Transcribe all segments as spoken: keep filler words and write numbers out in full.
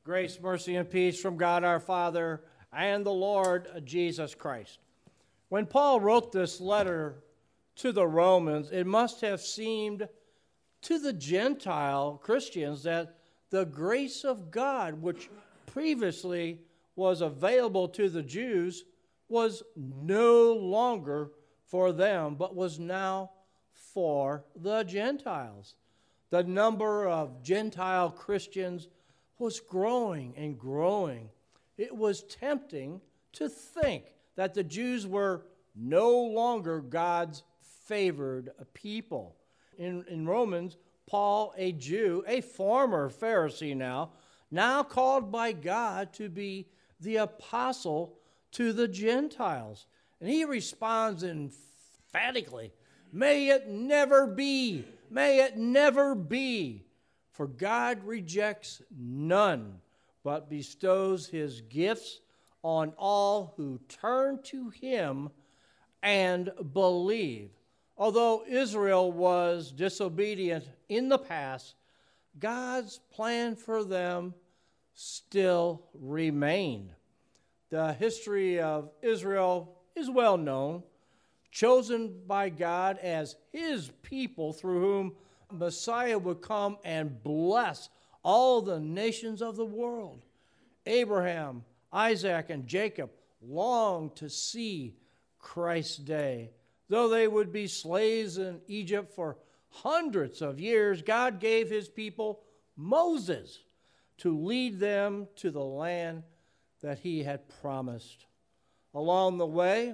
Grace, mercy, and peace from God our Father and the Lord Jesus Christ. When Paul wrote this letter to the Romans, it must have seemed to the Gentile Christians that the grace of God, which previously was available to the Jews, was no longer for them, but was now for the Gentiles. The number of Gentile Christians was growing and growing. It was tempting to think that the Jews were no longer God's favored people. In, in Romans, Paul, a Jew, a former Pharisee now, now called by God to be the apostle to the Gentiles. And he responds emphatically, "May it never be, may it never be. For God rejects none, but bestows his gifts on all who turn to him and believe." Although Israel was disobedient in the past, God's plan for them still remained. The history of Israel is well known, chosen by God as his people through whom Messiah would come and bless all the nations of the world. Abraham, Isaac, and Jacob longed to see Christ's day. Though they would be slaves in Egypt for hundreds of years, God gave his people Moses to lead them to the land that he had promised. Along the way,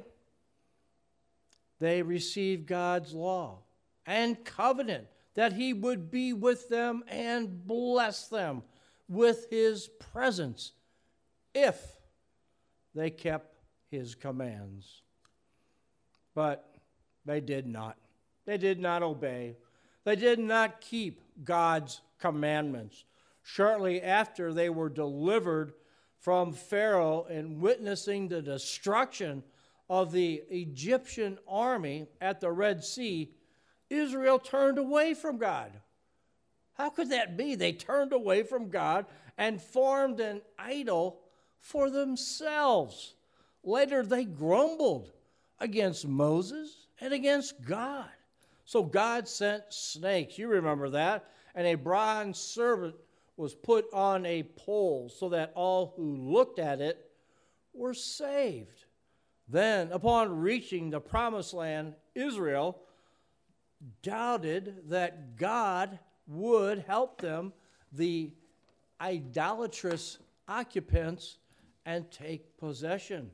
they received God's law and covenant that he would be with them and bless them with his presence if they kept his commands. But they did not. They did not obey. They did not keep God's commandments. Shortly after they were delivered from Pharaoh and witnessing the destruction of the Egyptian army at the Red Sea, Israel turned away from God. How could that be? They turned away from God and formed an idol for themselves. Later, they grumbled against Moses and against God. So God sent snakes. You remember that. And a bronze serpent was put on a pole so that all who looked at it were saved. Then, upon reaching the promised land, Israel doubted that God would help them, the idolatrous occupants, and take possession.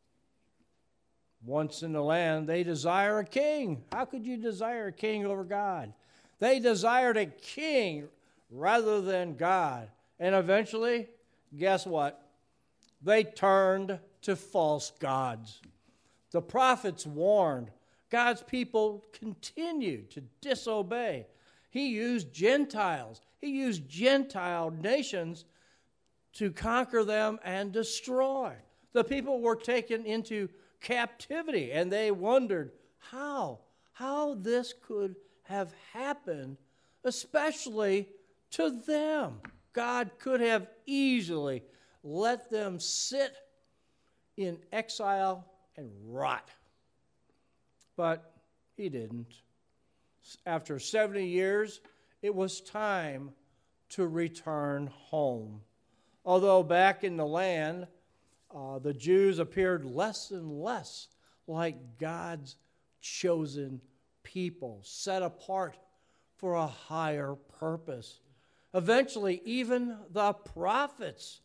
Once in the land, they desire a king. How could you desire a king over God? They desired a king rather than God. And eventually, guess what? They turned to false gods. The prophets warned. God's people continued to disobey. He used Gentiles. He used Gentile nations to conquer them and destroy. The people were taken into captivity, and they wondered how, how this could have happened, especially to them. God could have easily let them sit in exile and rot. But he didn't. After seventy years, it was time to return home. Although back in the land, uh, the Jews appeared less and less like God's chosen people, set apart for a higher purpose. Eventually, even the prophets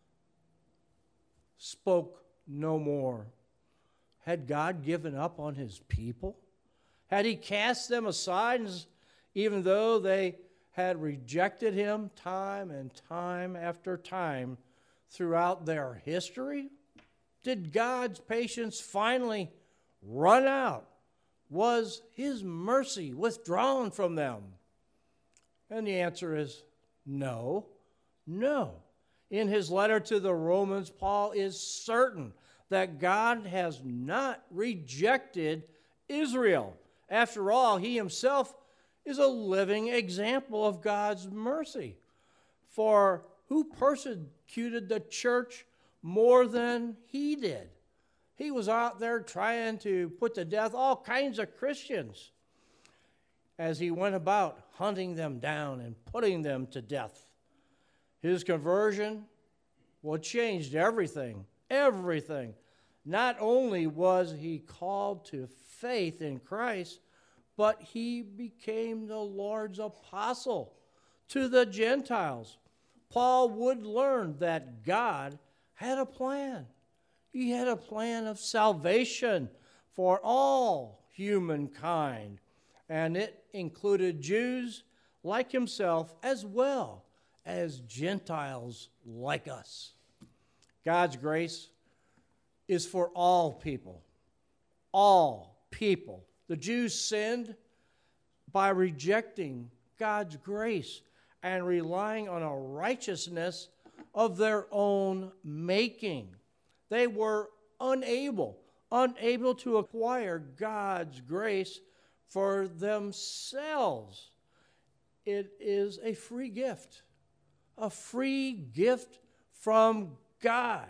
spoke no more. Had God given up on his people? Had he cast them aside, even though they had rejected him time and time after time throughout their history? Did God's patience finally run out? Was his mercy withdrawn from them? And the answer is no, no. In his letter to the Romans, Paul is certain that God has not rejected Israel. After all, he himself is a living example of God's mercy. For who persecuted the church more than he did. He was out there trying to put to death all kinds of Christians as he went about hunting them down and putting them to death. His conversion, well, changed everything, everything. Not only was he called to faith in Christ, but he became the Lord's apostle to the Gentiles. Paul would learn that God had a plan. He had a plan of salvation for all humankind, and it included Jews like himself as well as Gentiles like us. God's grace is for all people, all people. The Jews sinned by rejecting God's grace and relying on a righteousness of their own making. They were unable, unable to acquire God's grace for themselves. It is a free gift, a free gift from God.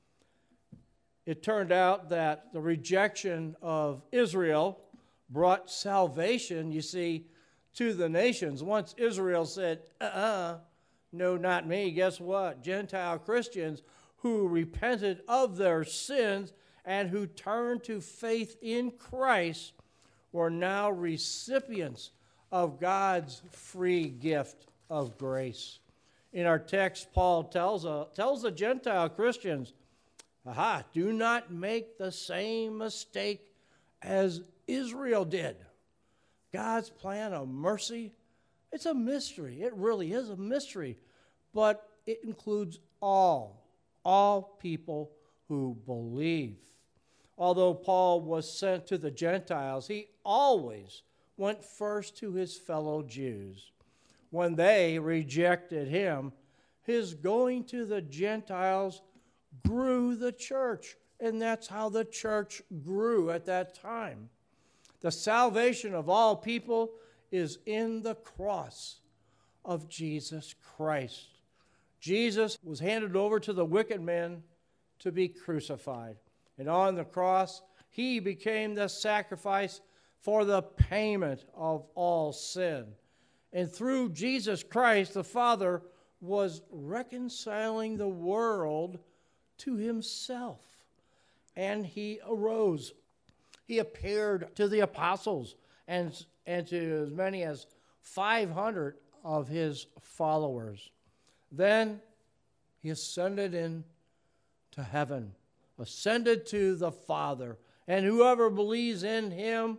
It turned out that the rejection of Israel brought salvation, you see, to the nations. Once Israel said, uh-uh, no, not me, guess what? Gentile Christians who repented of their sins and who turned to faith in Christ were now recipients of God's free gift of grace. In our text, Paul tells, uh, tells the Gentile Christians, aha, do not make the same mistake as Israel did. God's plan of mercy, it's a mystery. It really is a mystery. But it includes all, all people who believe. Although Paul was sent to the Gentiles, he always went first to his fellow Jews. When they rejected him, his going to the Gentiles grew the church, and that's how the church grew at that time. The salvation of all people is in the cross of Jesus Christ. Jesus was handed over to the wicked men to be crucified. And on the cross, he became the sacrifice for the payment of all sin. And through Jesus Christ, the Father was reconciling the world to himself. And he arose. He appeared to the apostles and, and to as many as five hundred of his followers. Then he ascended into heaven, ascended to the Father, and whoever believes in him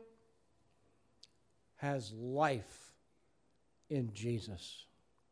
has life in Jesus.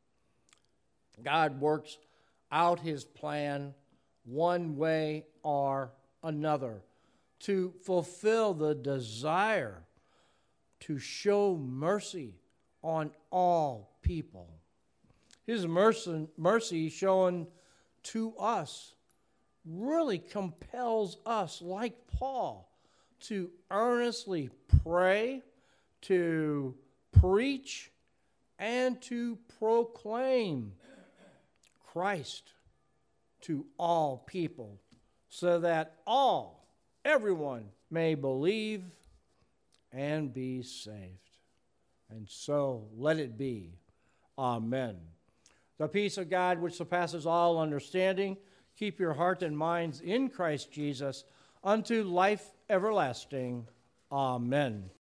God works out his plan one way or another to fulfill the desire to show mercy on all people. His mercy, mercy shown to us really compels us, like Paul, to earnestly pray, to preach, and to proclaim Christ to all people, so that all, everyone, may believe and be saved. And so let it be. Amen. The peace of God, which surpasses all understanding, keep your heart and minds in Christ Jesus unto life everlasting. Amen.